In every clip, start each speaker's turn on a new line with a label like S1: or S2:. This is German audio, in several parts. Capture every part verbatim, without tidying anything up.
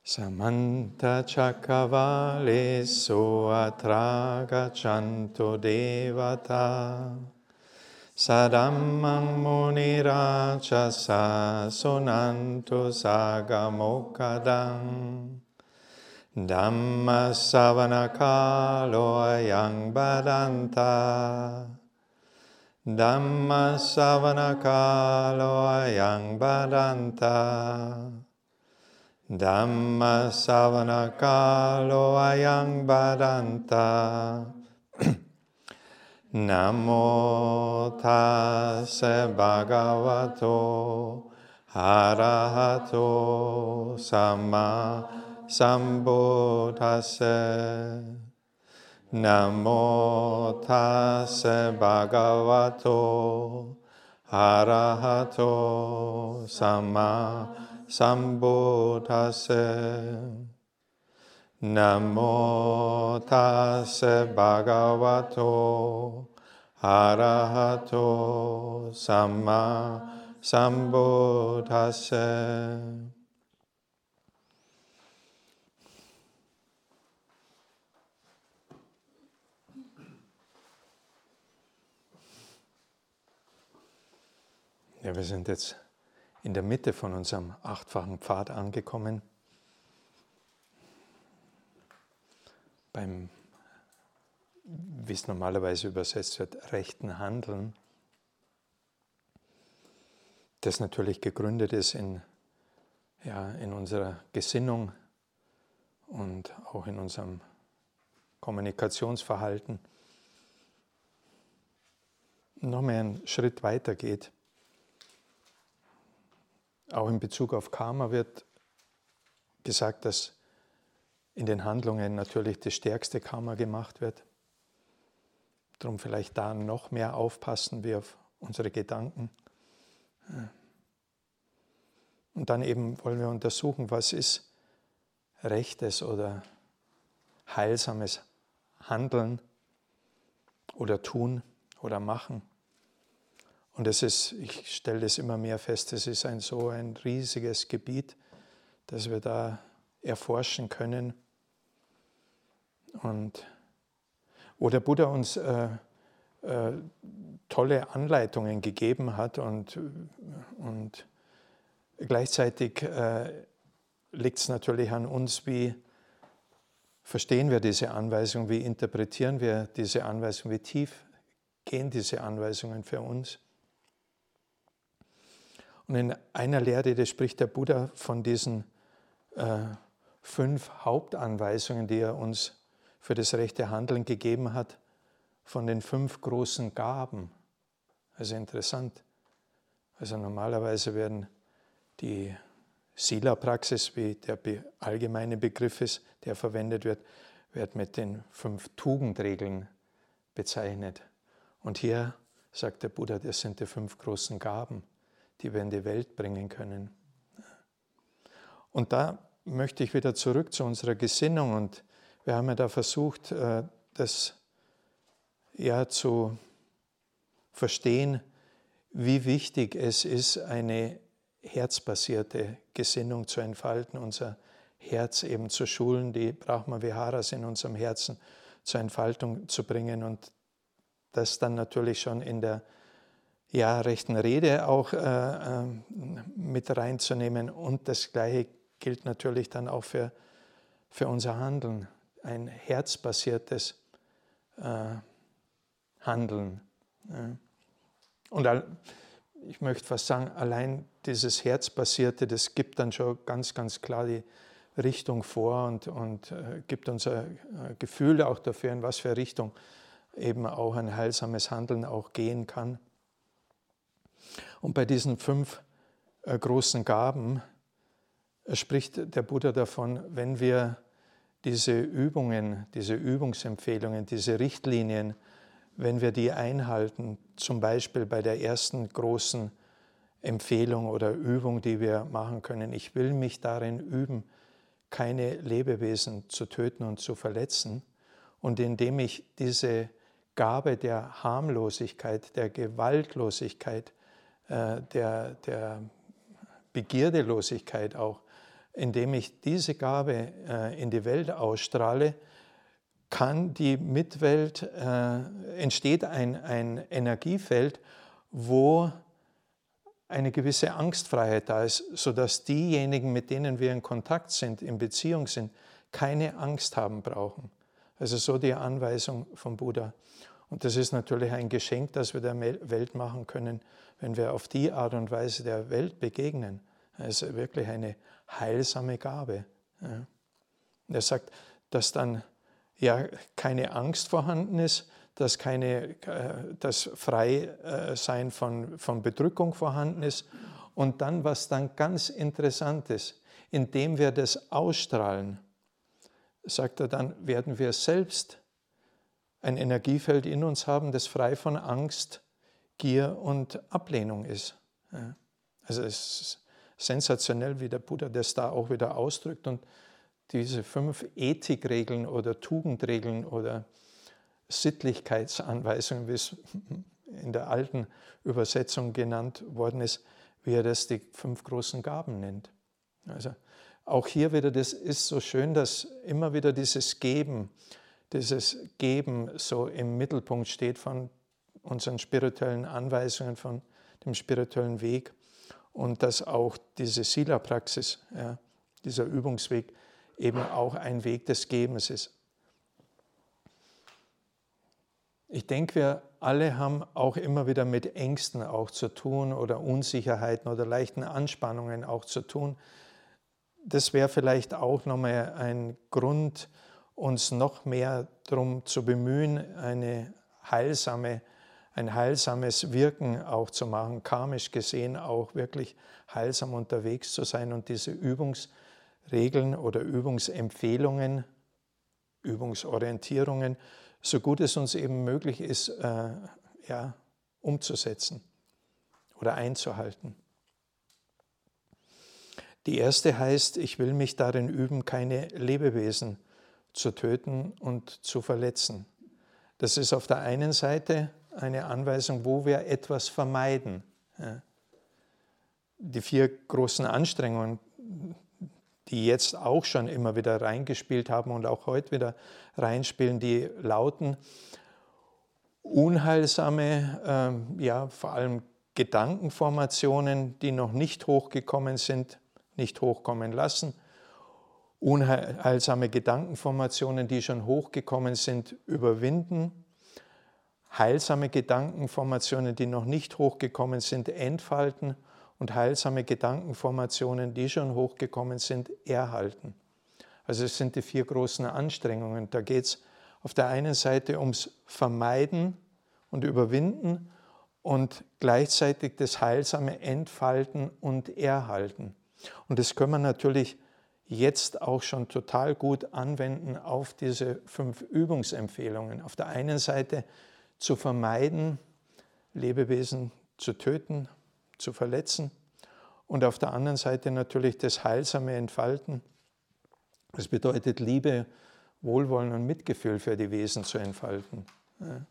S1: Samanta Chakavalesu atra gachanto devata Sadammang munirachasa sonanto sagamokadam Dhamma savanakalo ayang badanta Dhamma savanakalo ayang badanta Dhamma savanakalo ayang badanta Namo tassa bhagavato arahato sama sambuddhassa Namo tassa bhagavato arahato sama sambuddhassa Namo tassa bhagavato arahato sama sambuddhassa Ja, wir sind jetzt in der Mitte von unserem achtfachen Pfad angekommen. Beim, wie es normalerweise übersetzt wird, rechten Handeln, das natürlich gegründet ist in, ja, in unserer Gesinnung und auch in unserem Kommunikationsverhalten, noch mehr einen Schritt weiter geht. Auch in Bezug auf Karma wird gesagt, dass in den Handlungen natürlich das stärkste Karma gemacht wird. Darum vielleicht da noch mehr aufpassen wie auf unsere Gedanken. Und dann eben wollen wir untersuchen, was ist rechtes oder heilsames Handeln oder Tun oder Machen. Und es ist, ich stelle das immer mehr fest, es ist ein so ein riesiges Gebiet, dass wir da erforschen können. Und wo der Buddha uns äh, äh, tolle Anleitungen gegeben hat und, und gleichzeitig äh, liegt es natürlich an uns, wie verstehen wir diese Anweisung, wie interpretieren wir diese Anweisung, wie tief gehen diese Anweisungen für uns. Und in einer Lehre, da spricht der Buddha von diesen äh, fünf Hauptanweisungen, die er uns für das rechte Handeln gegeben hat, von den fünf großen Gaben. Also interessant. Also normalerweise werden die Sila-Praxis, wie der allgemeine Begriff ist, der verwendet wird, wird mit den fünf Tugendregeln bezeichnet. Und hier sagt der Buddha, das sind die fünf großen Gaben, die wir in die Welt bringen können. Und da möchte ich wieder zurück zu unserer Gesinnung. Und wir haben ja da versucht, das ja zu verstehen, wie wichtig es ist, eine herzbasierte Gesinnung zu entfalten, unser Herz eben zu schulen, die Brahma-Viharas in unserem Herzen zur Entfaltung zu bringen und das dann natürlich schon in der ja, rechten Rede auch äh, mit reinzunehmen. Und das Gleiche gilt natürlich dann auch für, für unser Handeln, ein herzbasiertes äh, Handeln. Ja. Und all, ich möchte fast sagen, allein dieses Herzbasierte, das gibt dann schon ganz, ganz klar die Richtung vor und, und äh, gibt uns ein äh, Gefühl auch dafür, in was für Richtung eben auch ein heilsames Handeln auch gehen kann. Und bei diesen fünf äh, großen Gaben äh, spricht der Buddha davon, wenn wir diese Übungen, diese Übungsempfehlungen, diese Richtlinien, wenn wir die einhalten, zum Beispiel bei der ersten großen Empfehlung oder Übung, die wir machen können, ich will mich darin üben, keine Lebewesen zu töten und zu verletzen. Und indem ich diese Gabe der Harmlosigkeit, der Gewaltlosigkeit, der, der Begierdelosigkeit auch indem ich diese Gabe äh, in die Welt ausstrahle, kann die Mitwelt, äh, entsteht ein, ein Energiefeld, wo eine gewisse Angstfreiheit da ist, sodass diejenigen, mit denen wir in Kontakt sind, in Beziehung sind, keine Angst haben brauchen. Also so die Anweisung vom Buddha. Und das ist natürlich ein Geschenk, das wir der Welt machen können, wenn wir auf die Art und Weise der Welt begegnen. Das ist wirklich eine heilsame Gabe. Ja. Und er sagt, dass dann ja keine Angst vorhanden ist, dass, keine, dass Freisein von, von Bedrückung vorhanden ist. Und dann, was dann ganz interessant ist, indem wir das ausstrahlen, sagt er dann, werden wir selbst ein Energiefeld in uns haben, das frei von Angst, Gier und Ablehnung ist. Ja. Also es ist sensationell, wie der Buddha das da auch wieder ausdrückt. Und diese fünf Ethikregeln oder Tugendregeln oder Sittlichkeitsanweisungen, wie es in der alten Übersetzung genannt worden ist, wie er das die fünf großen Gaben nennt. Also auch hier wieder, das ist so schön, dass immer wieder dieses Geben, dieses Geben so im Mittelpunkt steht von unseren spirituellen Anweisungen, von dem spirituellen Weg und dass auch diese Sila-Praxis, ja, dieser Übungsweg, eben auch ein Weg des Gebens ist. Ich denke, wir alle haben auch immer wieder mit Ängsten auch zu tun oder Unsicherheiten oder leichten Anspannungen auch zu tun. Das wäre vielleicht auch nochmal ein Grund, uns noch mehr darum zu bemühen, eine heilsame, ein heilsames Wirken auch zu machen, karmisch gesehen auch wirklich heilsam unterwegs zu sein und diese Übungsregeln oder Übungsempfehlungen, Übungsorientierungen, so gut es uns eben möglich ist, äh, ja, umzusetzen oder einzuhalten. Die erste heißt, ich will mich darin üben, keine Lebewesen zu töten und zu verletzen. Das ist auf der einen Seite eine Anweisung, wo wir etwas vermeiden. Ja. Die vier großen Anstrengungen, die jetzt auch schon immer wieder reingespielt haben und auch heute wieder reinspielen, die lauten unheilsame, äh, ja, vor allem Gedankenformationen, die noch nicht hochgekommen sind, nicht hochkommen lassen, unheilsame Gedankenformationen, die schon hochgekommen sind, überwinden, heilsame Gedankenformationen, die noch nicht hochgekommen sind, entfalten und heilsame Gedankenformationen, die schon hochgekommen sind, erhalten. Also es sind die vier großen Anstrengungen. Da geht es auf der einen Seite ums Vermeiden und Überwinden und gleichzeitig das heilsame Entfalten und Erhalten. Und das können wir natürlich jetzt auch schon total gut anwenden auf diese fünf Übungsempfehlungen. Auf der einen Seite zu vermeiden, Lebewesen zu töten, zu verletzen und auf der anderen Seite natürlich das heilsame Entfalten. Das bedeutet Liebe, Wohlwollen und Mitgefühl für die Wesen zu entfalten. Ja.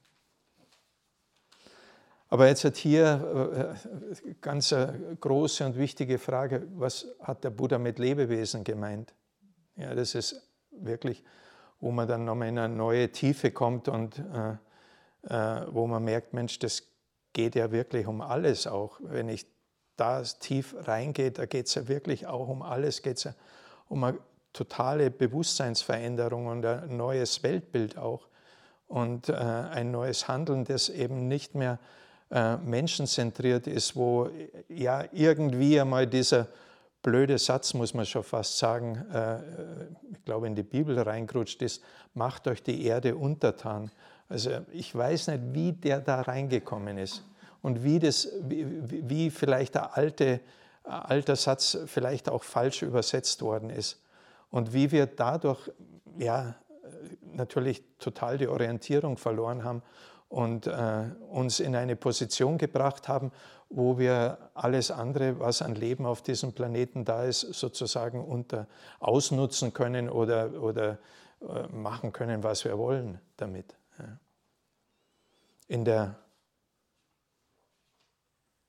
S1: Aber jetzt hat hier äh, ganz eine große und wichtige Frage, was hat der Buddha mit Lebewesen gemeint? Ja, das ist wirklich, wo man dann nochmal in eine neue Tiefe kommt und äh, äh, wo man merkt, Mensch, das geht ja wirklich um alles auch. Wenn ich da tief reingehe, da geht es ja wirklich auch um alles, geht es ja um eine totale Bewusstseinsveränderung und ein neues Weltbild auch und äh, ein neues Handeln, das eben nicht mehr äh, menschenzentriert ist, wo ja irgendwie einmal dieser blöde Satz, muss man schon fast sagen, äh, ich glaube in die Bibel reingerutscht ist, macht euch die Erde untertan. Also ich weiß nicht, wie der da reingekommen ist und wie, das, wie, wie vielleicht der alte, alter Satz vielleicht auch falsch übersetzt worden ist. Und wie wir dadurch ja, natürlich total die Orientierung verloren haben und äh, uns in eine Position gebracht haben, wo wir alles andere, was an Leben auf diesem Planeten da ist, sozusagen unter ausnutzen können oder, oder äh, machen können, was wir wollen damit. Ja. In der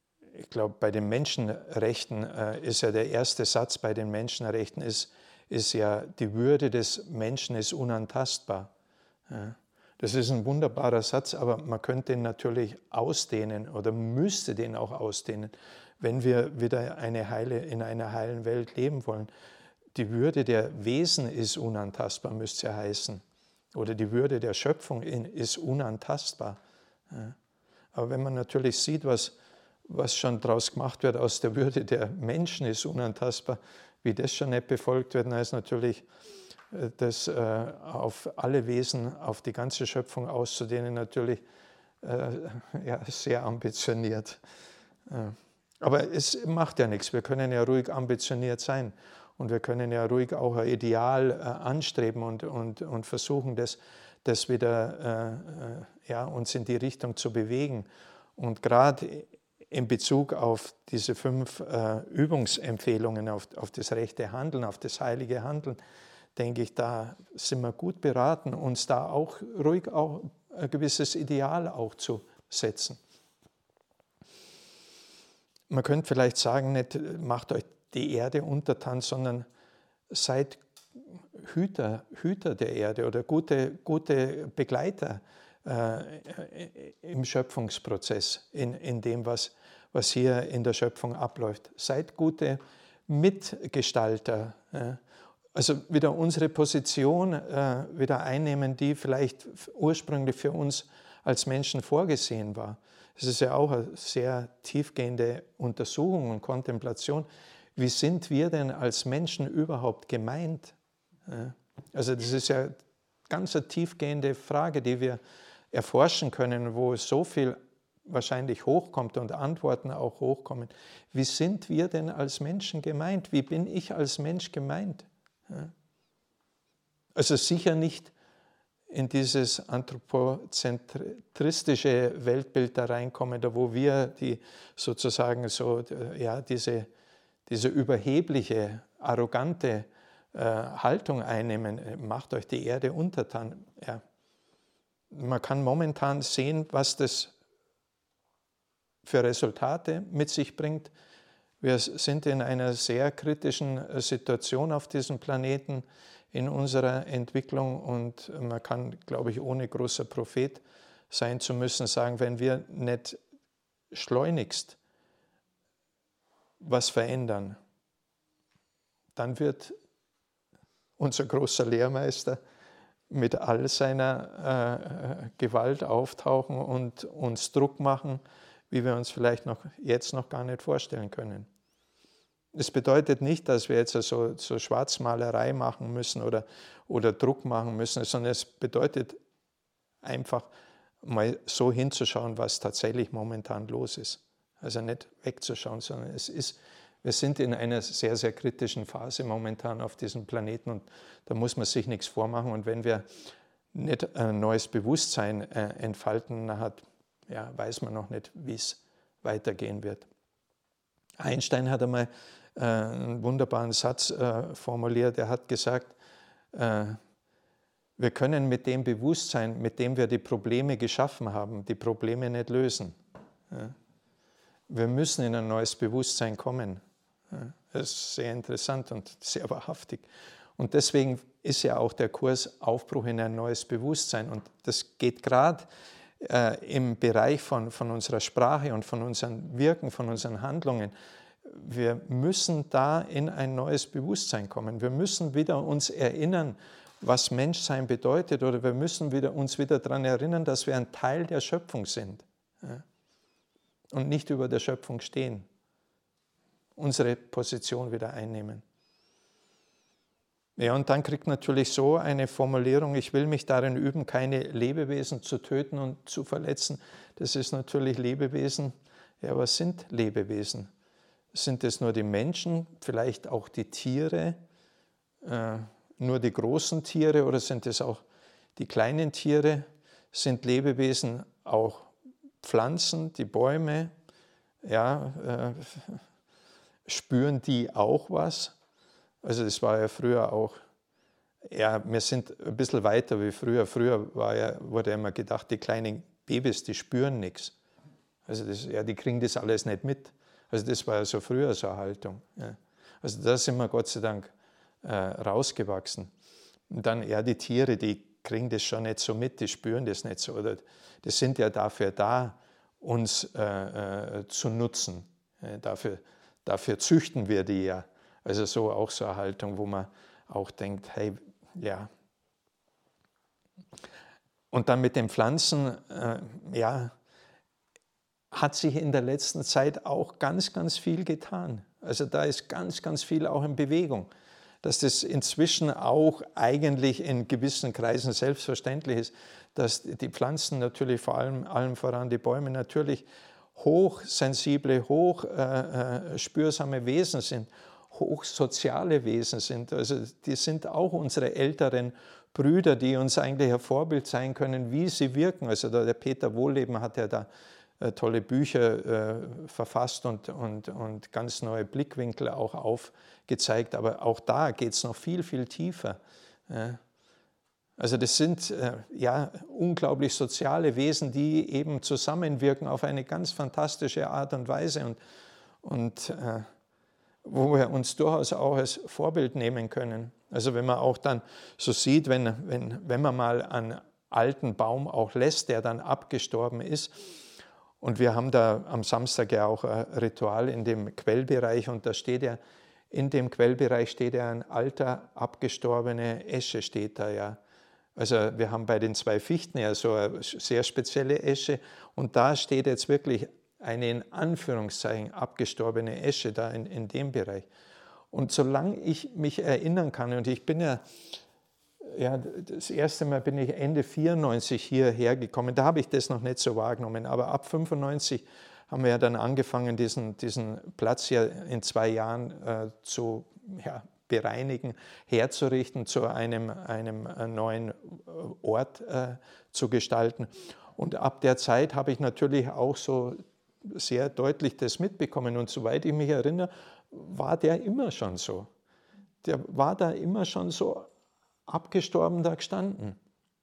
S1: ich glaube, bei den Menschenrechten äh, ist ja der erste Satz bei den Menschenrechten ist, ist ja, die Würde des Menschen ist unantastbar. Ja. Das ist ein wunderbarer Satz, aber man könnte ihn natürlich ausdehnen oder müsste den auch ausdehnen, wenn wir wieder eine heile, in einer heilen Welt leben wollen. Die Würde der Wesen ist unantastbar, müsste ja heißen. Oder die Würde der Schöpfung ist unantastbar. Ja. Aber wenn man natürlich sieht, was, was schon daraus gemacht wird, aus der Würde der Menschen ist unantastbar, wie das schon nicht befolgt wird, dann ist natürlich das äh, auf alle Wesen, auf die ganze Schöpfung auszudehnen, natürlich äh, ja, sehr ambitioniert. Ja. Aber es macht ja nichts, wir können ja ruhig ambitioniert sein und wir können ja ruhig auch ein Ideal äh, anstreben und, und, und versuchen, das, das wieder äh, ja, uns in die Richtung zu bewegen. Und gerade in Bezug auf diese fünf äh, Übungsempfehlungen, auf, auf das rechte Handeln, auf das heilige Handeln, denke ich, da sind wir gut beraten, uns da auch ruhig auch ein gewisses Ideal auch zu setzen. Man könnte vielleicht sagen, nicht macht euch die Erde untertan, sondern seid Hüter, Hüter der Erde oder gute, gute Begleiter äh, im Schöpfungsprozess, in, in dem, was, was hier in der Schöpfung abläuft. Seid gute Mitgestalter. Äh, Also wieder unsere Position äh, wieder einnehmen, die vielleicht ursprünglich für uns als Menschen vorgesehen war. Es ist ja auch eine sehr tiefgehende Untersuchung und Kontemplation. Wie sind wir denn als Menschen überhaupt gemeint? Ja. Also das ist ja eine ganz eine tiefgehende Frage, die wir erforschen können, wo so viel wahrscheinlich hochkommt und Antworten auch hochkommen. Wie sind wir denn als Menschen gemeint? Wie bin ich als Mensch gemeint? Also sicher nicht in dieses anthropozentristische Weltbild da reinkommen, da wo wir die sozusagen so, ja, diese, diese überhebliche, arrogante äh, Haltung einnehmen, macht euch die Erde untertan. Ja. Man kann momentan sehen, was das für Resultate mit sich bringt. Wir sind in einer sehr kritischen Situation auf diesem Planeten in unserer Entwicklung und man kann, glaube ich, ohne großer Prophet sein zu müssen, sagen, wenn wir nicht schleunigst was verändern, dann wird unser großer Lehrmeister mit all seiner äh, Gewalt auftauchen und uns Druck machen, wie wir uns vielleicht noch jetzt noch gar nicht vorstellen können. Es bedeutet nicht, dass wir jetzt so, so Schwarzmalerei machen müssen oder, oder Druck machen müssen, sondern es bedeutet einfach mal so hinzuschauen, was tatsächlich momentan los ist. Also nicht wegzuschauen, sondern es ist, wir sind in einer sehr, sehr kritischen Phase momentan auf diesem Planeten und da muss man sich nichts vormachen. Und wenn wir nicht ein neues Bewusstsein äh, entfalten, dann hat, ja, weiß man noch nicht, wie es weitergehen wird. Einstein hat einmal äh, einen wunderbaren Satz äh, formuliert. Er hat gesagt, äh, wir können mit dem Bewusstsein, mit dem wir die Probleme geschaffen haben, die Probleme nicht lösen. Ja. Wir müssen in ein neues Bewusstsein kommen. Ja. Das ist sehr interessant und sehr wahrhaftig. Und deswegen ist ja auch der Kurs Aufbruch in ein neues Bewusstsein. Und das geht gerade äh, im Bereich von, von unserer Sprache und von unserem Wirken, von unseren Handlungen. Wir müssen da in ein neues Bewusstsein kommen. Wir müssen wieder uns erinnern, was Menschsein bedeutet, oder wir müssen wieder, uns wieder daran erinnern, dass wir ein Teil der Schöpfung sind, ja, und nicht über der Schöpfung stehen. Unsere Position wieder einnehmen. Ja, und dann kriegt natürlich so eine Formulierung, ich will mich darin üben, keine Lebewesen zu töten und zu verletzen. Das ist natürlich Lebewesen. Ja, was sind Lebewesen? Sind es nur die Menschen, vielleicht auch die Tiere, äh, nur die großen Tiere, oder sind es auch die kleinen Tiere? Sind Lebewesen auch Pflanzen, die Bäume? Ja, äh, spüren die auch was? Also das war ja früher auch, ja, wir sind ein bisschen weiter wie früher. Früher war ja, wurde ja immer gedacht, die kleinen Babys, die spüren nichts. Also das, ja, die kriegen das alles nicht mit. Also das war ja so früher so eine Haltung. Ja. Also da sind wir Gott sei Dank äh, rausgewachsen. Und dann, ja, die Tiere, die kriegen das schon nicht so mit, die spüren das nicht so. Oder die sind ja dafür da, uns äh, äh, zu nutzen. Ja, dafür, dafür züchten wir die ja. Also so auch so eine Haltung, wo man auch denkt, hey, ja. Und dann mit den Pflanzen, äh, ja, hat sich in der letzten Zeit auch ganz, ganz viel getan. Also da ist ganz, ganz viel auch in Bewegung. Dass das inzwischen auch eigentlich in gewissen Kreisen selbstverständlich ist, dass die Pflanzen natürlich, vor allem allem voran die Bäume, natürlich hochsensible, hochspürsame äh, Wesen sind, hochsoziale Wesen sind. Also die sind auch unsere älteren Brüder, die uns eigentlich ein Vorbild sein können, wie sie wirken. Also der Peter Wohlleben hat ja da tolle Bücher äh, verfasst und, und, und ganz neue Blickwinkel auch aufgezeigt. Aber auch da geht es noch viel, viel tiefer. Ja. Also das sind äh, ja unglaublich soziale Wesen, die eben zusammenwirken auf eine ganz fantastische Art und Weise und, und äh, wo wir uns durchaus auch als Vorbild nehmen können. Also wenn man auch dann so sieht, wenn, wenn, wenn man mal einen alten Baum auch lässt, der dann abgestorben ist. Und wir haben da am Samstag ja auch ein Ritual in dem Quellbereich und da steht ja, in dem Quellbereich steht ja ein alter, abgestorbene Esche steht da ja. Also wir haben bei den zwei Fichten ja so eine sehr spezielle Esche und da steht jetzt wirklich eine in Anführungszeichen abgestorbene Esche da in, in dem Bereich. Und solange ich mich erinnern kann, und ich bin ja, ja, das erste Mal bin ich Ende vierundneunzig hierher gekommen, da habe ich das noch nicht so wahrgenommen, aber ab fünfundneunzig haben wir ja dann angefangen, diesen, diesen Platz hier in zwei Jahren äh, zu ja, bereinigen, herzurichten, zu einem, einem neuen Ort äh, zu gestalten. Und ab der Zeit habe ich natürlich auch so sehr deutlich das mitbekommen und soweit ich mich erinnere, war der immer schon so. Der war da immer schon so abgestorben da gestanden.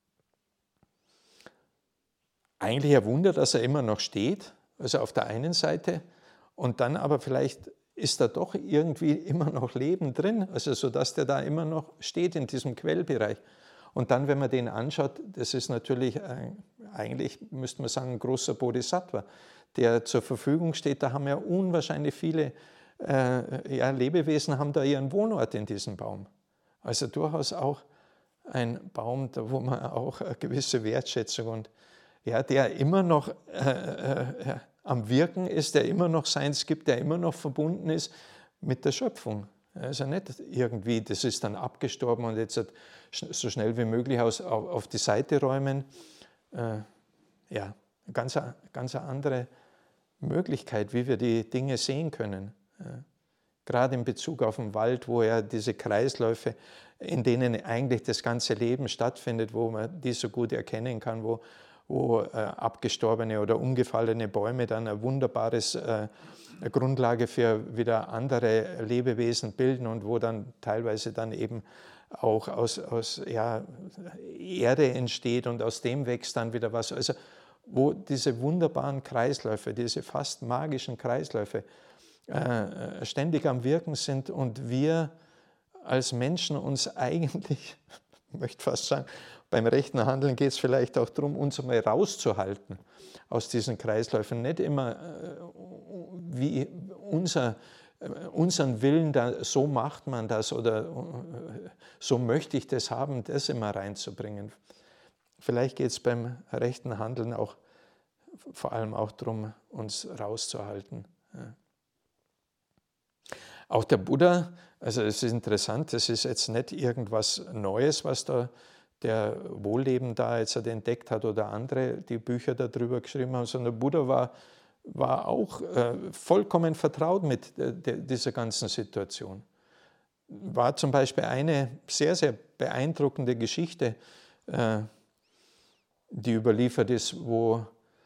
S1: Eigentlich ein Wunder, dass er immer noch steht, also auf der einen Seite, und dann aber vielleicht ist da doch irgendwie immer noch Leben drin, also sodass der da immer noch steht in diesem Quellbereich. Und dann, wenn man den anschaut, das ist natürlich, ein, eigentlich müsste man sagen, ein großer Bodhisattva, der zur Verfügung steht. Da haben ja unwahrscheinlich viele äh, ja, Lebewesen haben da ihren Wohnort in diesem Baum. Also durchaus auch ein Baum, da wo man auch eine gewisse Wertschätzung und ja, der immer noch äh, äh, am Wirken ist, der immer noch Seins gibt, der immer noch verbunden ist mit der Schöpfung. Also nicht irgendwie, das ist dann abgestorben und jetzt so schnell wie möglich aus, auf, auf die Seite räumen. Äh, ja, ganz, ganz eine andere Möglichkeit, wie wir die Dinge sehen können. Ja. Gerade in Bezug auf den Wald, wo ja diese Kreisläufe, in denen eigentlich das ganze Leben stattfindet, wo man die so gut erkennen kann, wo, wo äh, abgestorbene oder umgefallene Bäume dann eine wunderbare äh, Grundlage für wieder andere Lebewesen bilden und wo dann teilweise dann eben auch aus, aus ja, Erde entsteht und aus dem wächst dann wieder was. Also wo diese wunderbaren Kreisläufe, diese fast magischen Kreisläufe äh, ständig am Wirken sind und wir als Menschen uns eigentlich, ich möchte fast sagen, beim rechten Handeln geht es vielleicht auch darum, uns einmal rauszuhalten aus diesen Kreisläufen. Nicht immer äh, wie unser, äh, unseren Willen, da, so macht man das oder äh, so möchte ich das haben, das immer reinzubringen. Vielleicht geht es beim rechten Handeln auch vor allem auch darum, uns rauszuhalten. Ja. Auch der Buddha, also es ist interessant, das ist jetzt nicht irgendwas Neues, was da der Wohlleben da jetzt entdeckt hat oder andere, die Bücher darüber geschrieben haben, sondern der Buddha war, war auch äh, vollkommen vertraut mit de, de, dieser ganzen Situation. War zum Beispiel eine sehr, sehr beeindruckende Geschichte, äh, die überliefert ist, wo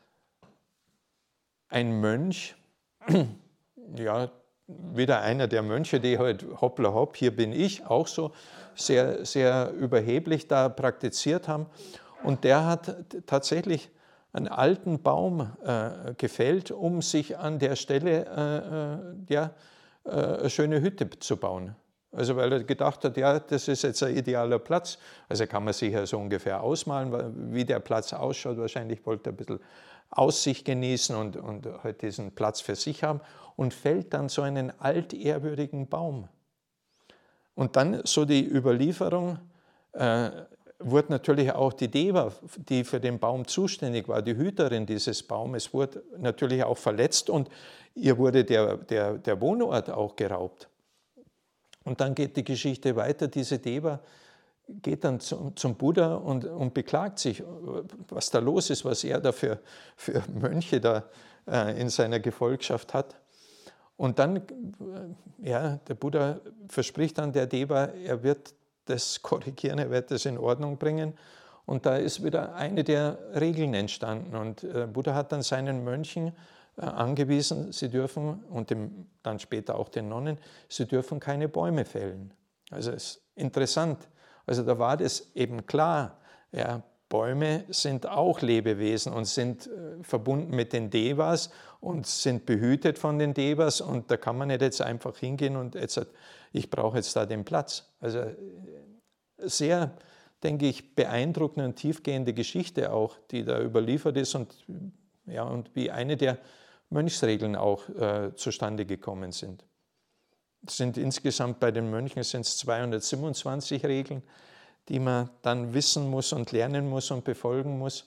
S1: ein Mönch, ja, wieder einer der Mönche, die halt hoppla hopp, hier bin ich, auch so sehr, sehr überheblich da praktiziert haben. Und der hat tatsächlich einen alten Baum äh, gefällt, um sich an der Stelle äh, äh, ja, äh, eine schöne Hütte zu bauen. Also weil er gedacht hat, ja, das ist jetzt ein idealer Platz. Also kann man sich ja so ungefähr ausmalen, wie der Platz ausschaut. Wahrscheinlich wollte er ein bisschen Aussicht genießen und, und halt diesen Platz für sich haben und fällt dann so einen altehrwürdigen Baum. Und dann so die Überlieferung, äh, wurde natürlich auch die Deva, die für den Baum zuständig war, die Hüterin dieses Baumes, wurde natürlich auch verletzt und ihr wurde der, der, der Wohnort auch geraubt. Und dann geht die Geschichte weiter, diese Deva geht dann zum, zum Buddha und, und beklagt sich, was da los ist, was er da für, für Mönche da äh, in seiner Gefolgschaft hat. Und dann, ja, der Buddha verspricht dann der Deva, er wird das korrigieren, er wird das in Ordnung bringen. Und da ist wieder eine der Regeln entstanden. Und äh, Buddha hat dann seinen Mönchen äh, angewiesen, sie dürfen, und dem, dann später auch den Nonnen, sie dürfen keine Bäume fällen. Also es ist interessant. Also da war das eben klar, ja, Bäume sind auch Lebewesen und sind äh, verbunden mit den Devas und sind behütet von den Devas und da kann man nicht jetzt einfach hingehen und jetzt, ich brauche jetzt da den Platz. Also sehr, denke ich, beeindruckende und tiefgehende Geschichte auch, die da überliefert ist und, ja, und wie eine der Mönchsregeln auch äh, zustande gekommen sind. Es sind insgesamt bei den Mönchen sind es zweihundertsiebenundzwanzig Regeln, die man dann wissen muss und lernen muss und befolgen muss.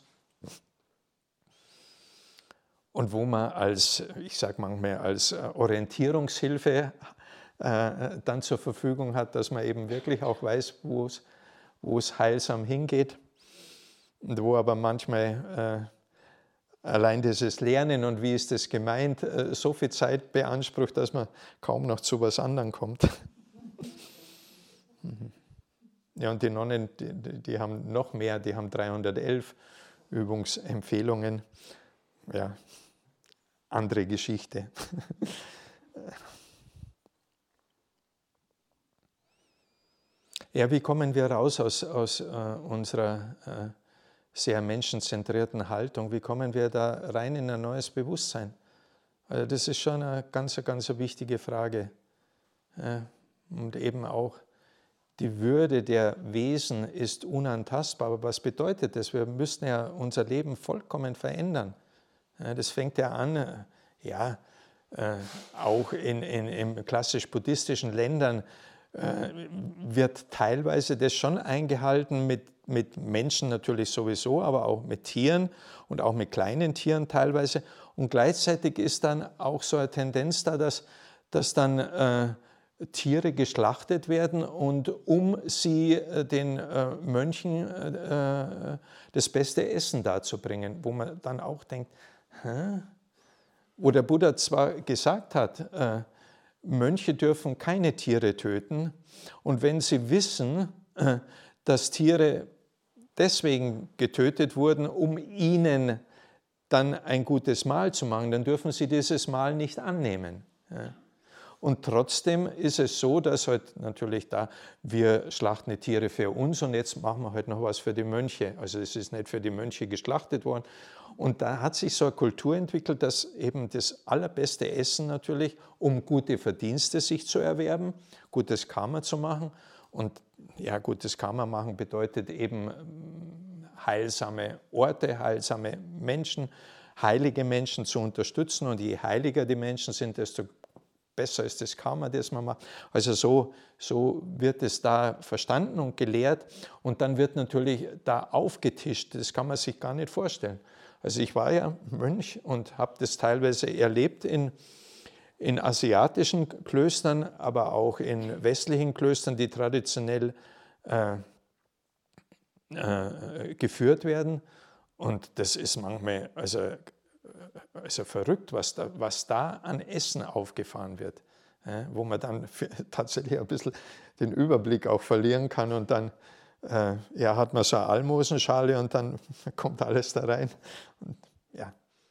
S1: Und wo man als, ich sage manchmal, als Orientierungshilfe äh, dann zur Verfügung hat, dass man eben wirklich auch weiß, wo es, wo es heilsam hingeht. Und wo aber manchmal äh, allein dieses Lernen und wie ist das gemeint, äh, so viel Zeit beansprucht, dass man kaum noch zu was anderem kommt. mhm. Ja, und die Nonnen, die, die haben noch mehr, die haben dreihundertelf Übungsempfehlungen. Ja, andere Geschichte. Ja, wie kommen wir raus aus, aus äh, unserer äh, sehr menschenzentrierten Haltung? Wie kommen wir da rein in ein neues Bewusstsein? Also das ist schon eine ganz, ganz wichtige Frage. Ja, und eben auch, die Würde der Wesen ist unantastbar. Aber was bedeutet das? Wir müssen ja unser Leben vollkommen verändern. Das fängt ja an, ja, auch in, in, in klassisch-buddhistischen Ländern wird teilweise das schon eingehalten, mit, mit Menschen natürlich sowieso, aber auch mit Tieren und auch mit kleinen Tieren teilweise. Und gleichzeitig ist dann auch so eine Tendenz da, dass, dass dann äh, Tiere geschlachtet werden und um sie äh, den äh, Mönchen äh, das beste Essen darzubringen, wo man dann auch denkt, hä? Wo der Buddha zwar gesagt hat, äh, Mönche dürfen keine Tiere töten und wenn sie wissen, äh, dass Tiere deswegen getötet wurden, um ihnen dann ein gutes Mahl zu machen, dann dürfen sie dieses Mahl nicht annehmen. Ja. Und trotzdem ist es so, dass halt natürlich da, wir schlachten die Tiere für uns und jetzt machen wir halt noch was für die Mönche. Also es ist nicht für die Mönche geschlachtet worden. Und da hat sich so eine Kultur entwickelt, dass eben das allerbeste Essen natürlich, um gute Verdienste sich zu erwerben, gutes Karma zu machen. Und ja, gutes Karma machen bedeutet eben heilsame Orte, heilsame Menschen, heilige Menschen zu unterstützen. Und je heiliger die Menschen sind, desto besser ist das Karma, das man macht. Also so, so wird es da verstanden und gelehrt und dann wird natürlich da aufgetischt. Das kann man sich gar nicht vorstellen. Also ich war ja Mönch und habe das teilweise erlebt in, in asiatischen Klöstern, aber auch in westlichen Klöstern, die traditionell äh, äh, geführt werden. Und das ist manchmal, also Also verrückt, was da, was da an Essen aufgefahren wird, ja, wo man dann tatsächlich ein bisschen den Überblick auch verlieren kann und dann äh, ja, hat man so eine Almosenschale und dann kommt alles da rein. Und, ja.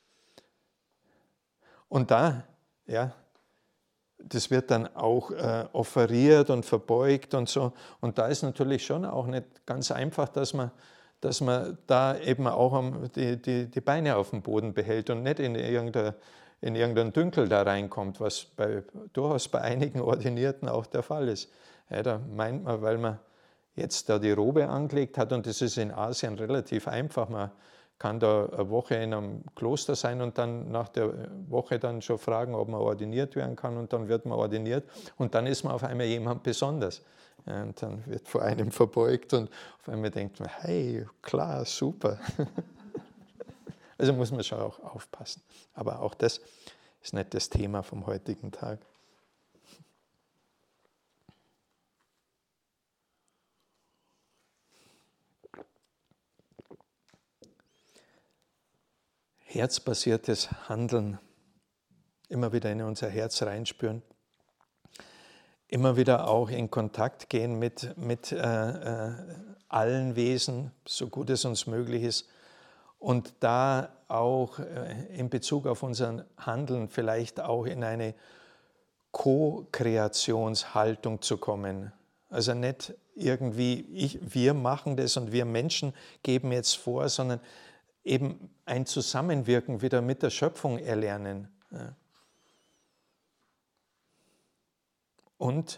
S1: und da, ja, das wird dann auch äh, offeriert und verbeugt und so. Und da ist natürlich schon auch nicht ganz einfach, dass man dass man da eben auch die, die, die Beine auf dem Boden behält und nicht in irgendein, in irgendein Dünkel da reinkommt, was bei, durchaus bei einigen Ordinierten auch der Fall ist. Ja, da meint man, weil man jetzt da die Robe angelegt hat, und das ist in Asien relativ einfach, man kann da eine Woche in einem Kloster sein und dann nach der Woche dann schon fragen, ob man ordiniert werden kann, und dann wird man ordiniert und dann ist man auf einmal jemand besonders. Ja, und dann wird vor einem verbeugt und auf einmal denkt man, hey, klar, super. Also muss man schon auch aufpassen. Aber auch das ist nicht das Thema vom heutigen Tag. Herzbasiertes Handeln, immer wieder in unser Herz reinspüren, immer wieder auch in Kontakt gehen mit, mit äh, äh, allen Wesen, so gut es uns möglich ist, und da auch äh, in Bezug auf unser Handeln vielleicht auch in eine Co-Kreationshaltung zu kommen. Also nicht irgendwie, ich, wir machen das und wir Menschen geben jetzt vor, sondern eben ein Zusammenwirken wieder mit der Schöpfung erlernen. Und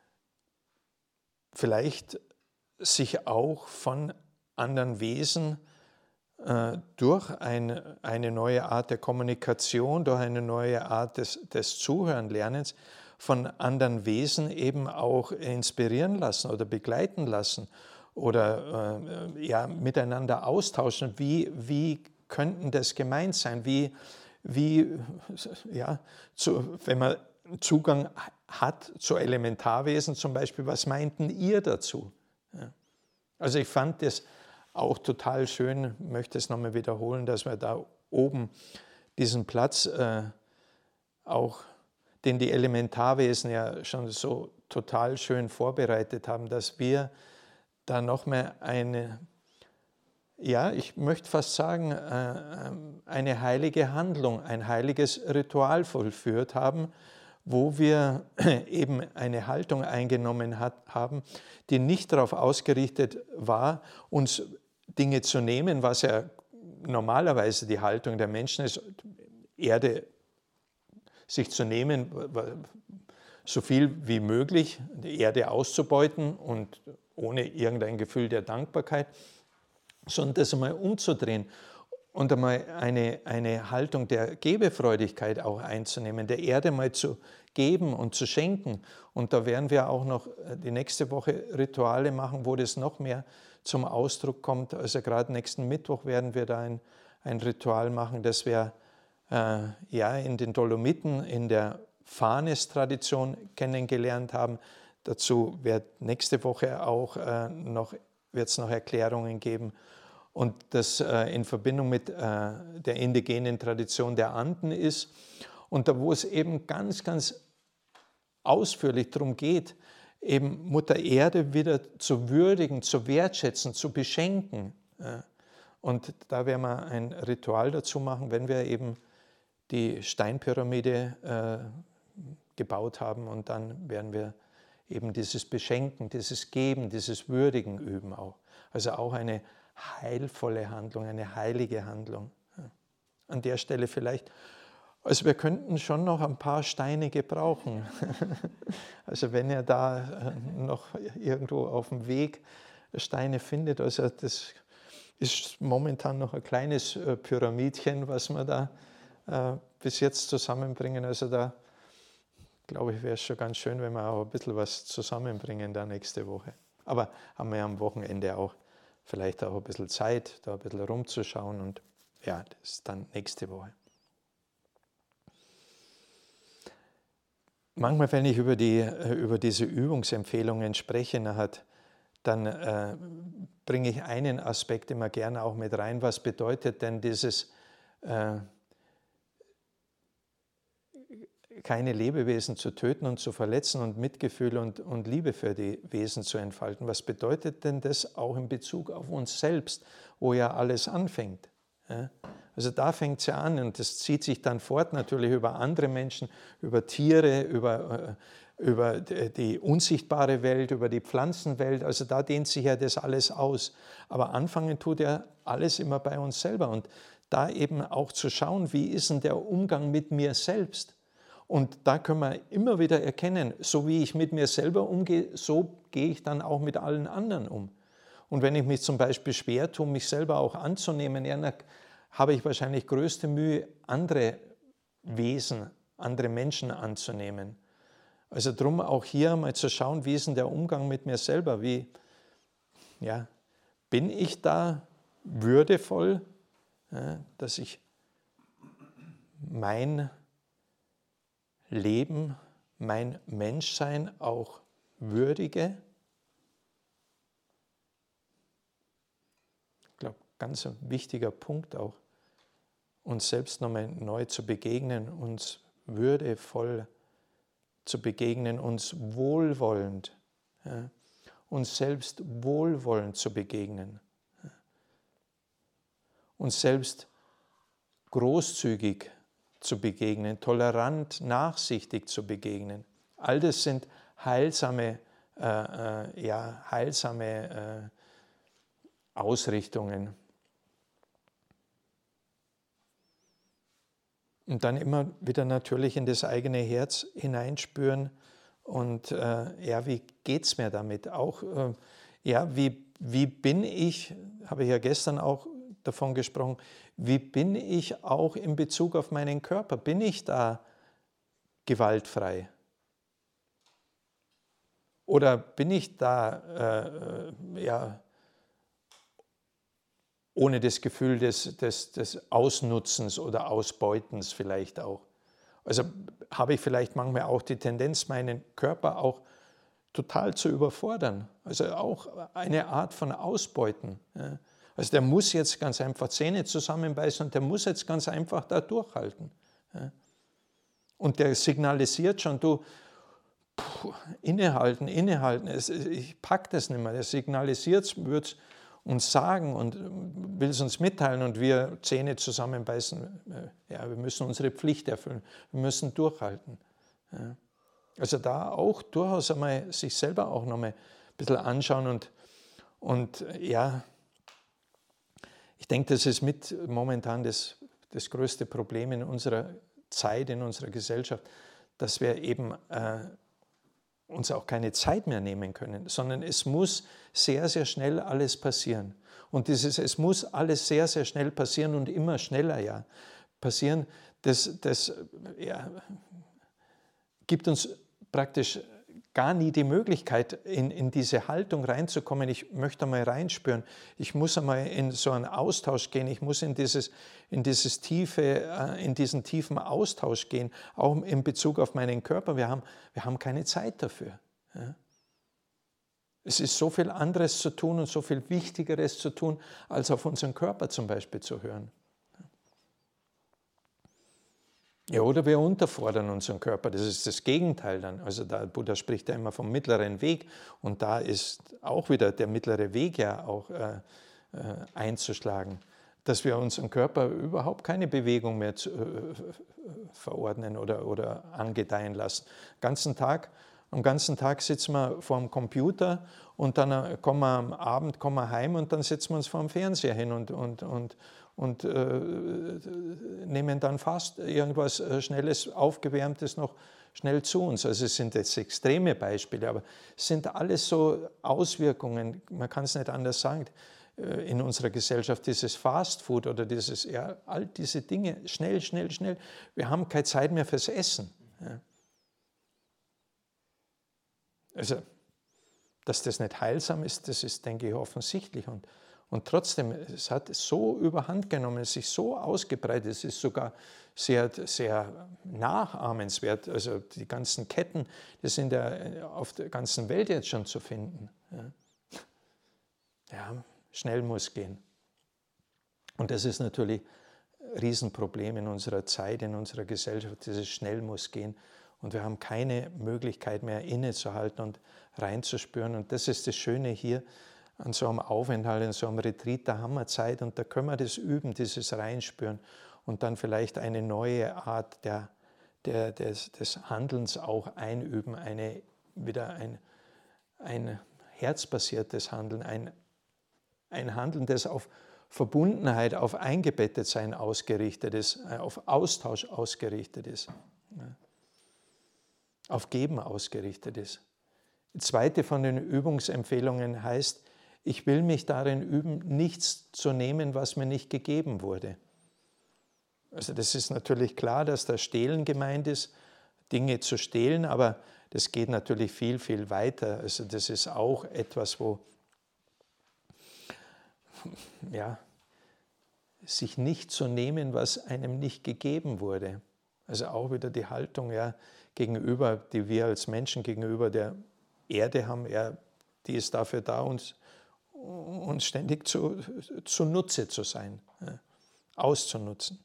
S1: vielleicht sich auch von anderen Wesen äh, durch ein, eine neue Art der Kommunikation, durch eine neue Art des, des Zuhörenlernens von anderen Wesen eben auch inspirieren lassen oder begleiten lassen. Oder äh, ja, miteinander austauschen, wie, wie könnten das gemeint sein, wie, wie ja, zu, wenn man Zugang hat zu Elementarwesen zum Beispiel, was meinten ihr dazu? Ja. Also ich fand das auch total schön, möchte es nochmal wiederholen, dass wir da oben diesen Platz äh, auch, den die Elementarwesen ja schon so total schön vorbereitet haben, dass wir da noch mehr eine, ja, ich möchte fast sagen, eine heilige Handlung, ein heiliges Ritual vollführt haben, wo wir eben eine Haltung eingenommen hat, haben, die nicht darauf ausgerichtet war, uns Dinge zu nehmen, was ja normalerweise die Haltung der Menschen ist, Erde sich zu nehmen, so viel wie möglich, die Erde auszubeuten und ohne irgendein Gefühl der Dankbarkeit, sondern das einmal umzudrehen und einmal eine, eine Haltung der Gebefreudigkeit auch einzunehmen, der Erde mal zu geben und zu schenken. Und da werden wir auch noch die nächste Woche Rituale machen, wo das noch mehr zum Ausdruck kommt. Also gerade nächsten Mittwoch werden wir da ein, ein Ritual machen, das wir äh, ja, in den Dolomiten, in der Fanes-Tradition kennengelernt haben. Dazu wird nächste Woche auch äh, noch, wird es noch Erklärungen geben. Und das äh, in Verbindung mit äh, der indigenen Tradition der Anden ist. Und da, wo es eben ganz, ganz ausführlich darum geht, eben Mutter Erde wieder zu würdigen, zu wertschätzen, zu beschenken. Und da werden wir ein Ritual dazu machen, wenn wir eben die Steinpyramide äh, gebaut haben, und dann werden wir eben dieses Beschenken, dieses Geben, dieses Würdigen üben auch. Also auch eine heilvolle Handlung, eine heilige Handlung. An der Stelle vielleicht, also wir könnten schon noch ein paar Steine gebrauchen. Also wenn ihr da noch irgendwo auf dem Weg Steine findet, also das ist momentan noch ein kleines Pyramidchen, was wir da äh, bis jetzt zusammenbringen. Also da glaube ich, wäre es schon ganz schön, wenn wir auch ein bisschen was zusammenbringen da nächste Woche. Aber haben wir am Wochenende auch vielleicht auch ein bisschen Zeit, da ein bisschen rumzuschauen, und ja, das ist dann nächste Woche. Manchmal, wenn ich über, die, über diese Übungsempfehlungen spreche, dann äh, bringe ich einen Aspekt immer gerne auch mit rein. Was bedeutet denn dieses äh, keine Lebewesen zu töten und zu verletzen und Mitgefühl und, und Liebe für die Wesen zu entfalten? Was bedeutet denn das auch in Bezug auf uns selbst, wo ja alles anfängt? Ja? Also da fängt es ja an, und das zieht sich dann fort natürlich über andere Menschen, über Tiere, über über die unsichtbare Welt, über die Pflanzenwelt. Also da dehnt sich ja das alles aus. Aber anfangen tut ja alles immer bei uns selber. Und da eben auch zu schauen, wie ist denn der Umgang mit mir selbst? Und da können wir immer wieder erkennen, so wie ich mit mir selber umgehe, so gehe ich dann auch mit allen anderen um. Und wenn ich mich zum Beispiel schwer tue, mich selber auch anzunehmen, ja, dann habe ich wahrscheinlich größte Mühe, andere Wesen, andere Menschen anzunehmen. Also darum auch hier mal zu schauen, wie ist denn der Umgang mit mir selber? Wie, ja, bin ich da würdevoll, ja, dass ich mein Leben, mein Menschsein auch würdige? Ich glaube, ganz ein wichtiger Punkt auch, uns selbst nochmal neu zu begegnen, uns würdevoll zu begegnen, uns wohlwollend, ja, uns selbst wohlwollend zu begegnen, ja, uns selbst großzügig zu begegnen, tolerant, nachsichtig zu begegnen. All das sind heilsame, äh, äh, ja, heilsame äh, Ausrichtungen. Und dann immer wieder natürlich in das eigene Herz hineinspüren und äh, ja, wie geht es mir damit? Auch, äh, ja, wie, wie bin ich, habe ich ja gestern auch davon gesprochen, wie bin ich auch in Bezug auf meinen Körper? Bin ich da gewaltfrei? Oder bin ich da äh, ja, ohne das Gefühl des, des, des Ausnutzens oder Ausbeutens vielleicht auch? Also habe ich vielleicht manchmal auch die Tendenz, meinen Körper auch total zu überfordern. Also auch eine Art von Ausbeuten. Ja. Also der muss jetzt ganz einfach Zähne zusammenbeißen und der muss jetzt ganz einfach da durchhalten. Ja. Und der signalisiert schon, du, puh, innehalten, innehalten, es, ich packe das nicht mehr. Der signalisiert, wird uns sagen und will es uns mitteilen und wir Zähne zusammenbeißen. Ja, wir müssen unsere Pflicht erfüllen, wir müssen durchhalten. Ja. Also da auch durchaus einmal sich selber auch nochmal ein bisschen anschauen und, und ja, ich denke, das ist mit momentan das, das größte Problem in unserer Zeit, in unserer Gesellschaft, dass wir eben äh, uns auch keine Zeit mehr nehmen können, sondern es muss sehr, sehr schnell alles passieren. Und dieses, es muss alles sehr, sehr schnell passieren und immer schneller ja passieren, das, das ja, gibt uns praktisch gar nie die Möglichkeit, in, in diese Haltung reinzukommen. Ich möchte einmal reinspüren, ich muss einmal in so einen Austausch gehen, ich muss in, dieses, in, dieses tiefe, in diesen tiefen Austausch gehen, auch in Bezug auf meinen Körper. Wir haben, wir haben keine Zeit dafür. Ja. Es ist so viel anderes zu tun und so viel Wichtigeres zu tun, als auf unseren Körper zum Beispiel zu hören. Ja, oder wir unterfordern unseren Körper, das ist das Gegenteil dann. Also der Buddha spricht ja immer vom mittleren Weg und da ist auch wieder der mittlere Weg ja auch äh, äh, einzuschlagen, dass wir unseren Körper überhaupt keine Bewegung mehr zu, äh, verordnen oder, oder angedeihen lassen. Ganzen Tag, am ganzen Tag sitzen wir vor dem Computer und dann kommen wir am Abend kommen wir heim und dann setzen wir uns vor dem Fernseher hin und, und, und, und äh, nehmen dann fast irgendwas Schnelles, Aufgewärmtes noch schnell zu uns. Also es sind jetzt extreme Beispiele, aber es sind alles so Auswirkungen, man kann es nicht anders sagen, in unserer Gesellschaft, dieses Fastfood oder dieses, ja, all diese Dinge, schnell, schnell, schnell. Wir haben keine Zeit mehr fürs Essen. Ja. Also, dass das nicht heilsam ist, das ist, denke ich, offensichtlich. Und Und trotzdem, es hat so überhand genommen, es ist so ausgebreitet, es ist sogar sehr, sehr nachahmenswert. Also die ganzen Ketten, die sind ja auf der ganzen Welt jetzt schon zu finden. Ja, ja, schnell muss gehen. Und das ist natürlich ein Riesenproblem in unserer Zeit, in unserer Gesellschaft, dieses schnell muss gehen. Und wir haben keine Möglichkeit mehr innezuhalten und reinzuspüren. Und das ist das Schöne hier, an so einem Aufenthalt, in so einem Retreat, da haben wir Zeit und da können wir das üben, dieses Reinspüren und dann vielleicht eine neue Art der, der, des, des Handelns auch einüben, eine, wieder ein, ein herzbasiertes Handeln, ein, ein Handeln, das auf Verbundenheit, auf Eingebettetsein ausgerichtet ist, auf Austausch ausgerichtet ist, auf Geben ausgerichtet ist. Die zweite von den Übungsempfehlungen heißt, ich will mich darin üben, nichts zu nehmen, was mir nicht gegeben wurde. Also das ist natürlich klar, dass da Stehlen gemeint ist, Dinge zu stehlen, aber das geht natürlich viel, viel weiter. Also das ist auch etwas, wo ja, sich nicht zu nehmen, was einem nicht gegeben wurde. Also auch wieder die Haltung ja, gegenüber, die wir als Menschen gegenüber der Erde haben, ja, die ist dafür da, uns, uns ständig zu, zunutze zu sein, ja, auszunutzen.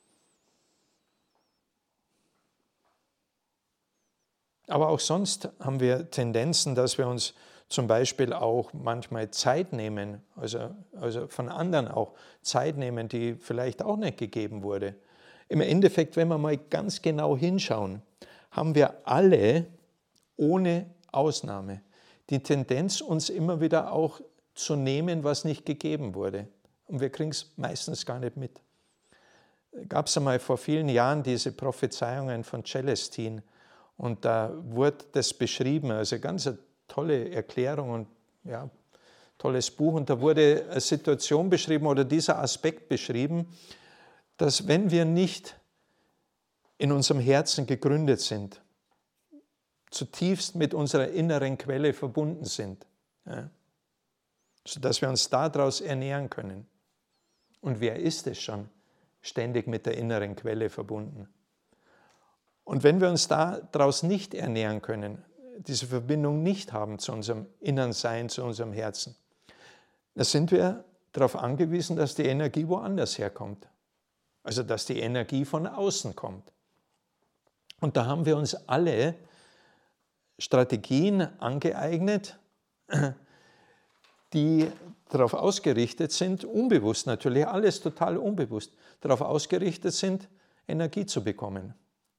S1: Aber auch sonst haben wir Tendenzen, dass wir uns zum Beispiel auch manchmal Zeit nehmen, also, also von anderen auch Zeit nehmen, die vielleicht auch nicht gegeben wurde. Im Endeffekt, wenn wir mal ganz genau hinschauen, haben wir alle ohne Ausnahme die Tendenz, uns immer wieder auch zu nehmen, was nicht gegeben wurde. Und wir kriegen es meistens gar nicht mit. Gab es einmal vor vielen Jahren diese Prophezeiungen von Celestin und da wurde das beschrieben, also ganz eine tolle Erklärung und ja, tolles Buch. Und da wurde eine Situation beschrieben oder dieser Aspekt beschrieben, dass wenn wir nicht in unserem Herzen gegründet sind, zutiefst mit unserer inneren Quelle verbunden sind, ja, sodass wir uns daraus ernähren können. Und wer ist es schon, ständig mit der inneren Quelle verbunden? Und wenn wir uns daraus nicht ernähren können, diese Verbindung nicht haben zu unserem inneren Sein, zu unserem Herzen, dann sind wir darauf angewiesen, dass die Energie woanders herkommt. Also dass die Energie von außen kommt. Und da haben wir uns alle Strategien angeeignet, die darauf ausgerichtet sind, unbewusst natürlich, alles total unbewusst, darauf ausgerichtet sind, Energie zu bekommen.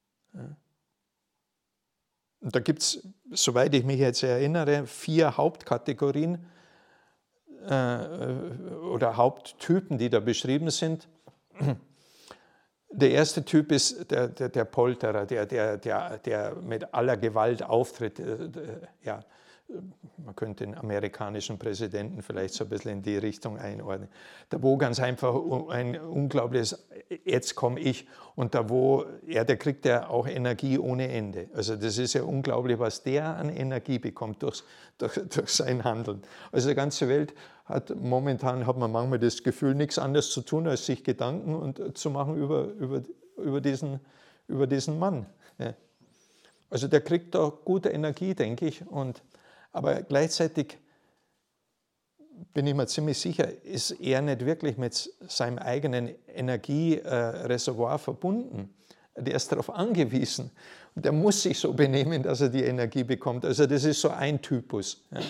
S1: Und da gibt es, soweit ich mich jetzt erinnere, vier Hauptkategorien äh, oder Haupttypen, die da beschrieben sind. Der erste Typ ist der, der, der Polterer, der, der, der, der mit aller Gewalt auftritt. Ja, man könnte den amerikanischen Präsidenten vielleicht so ein bisschen in die Richtung einordnen. Da wo ganz einfach ein unglaubliches, jetzt komme ich, und da wo, ja, der kriegt ja auch Energie ohne Ende. Also das ist ja unglaublich, was der an Energie bekommt durch, durch, durch sein Handeln. Also die ganze Welt hat momentan, hat man manchmal das Gefühl, nichts anderes zu tun, als sich Gedanken und, zu machen über, über, über, diesen, über diesen Mann. Ja. Also der kriegt da gute Energie, denke ich, und aber gleichzeitig bin ich mir ziemlich sicher, ist er nicht wirklich mit seinem eigenen Energiereservoir verbunden. Der ist darauf angewiesen. Und der muss sich so benehmen, dass er die Energie bekommt. Also das ist so ein Typus. Ja.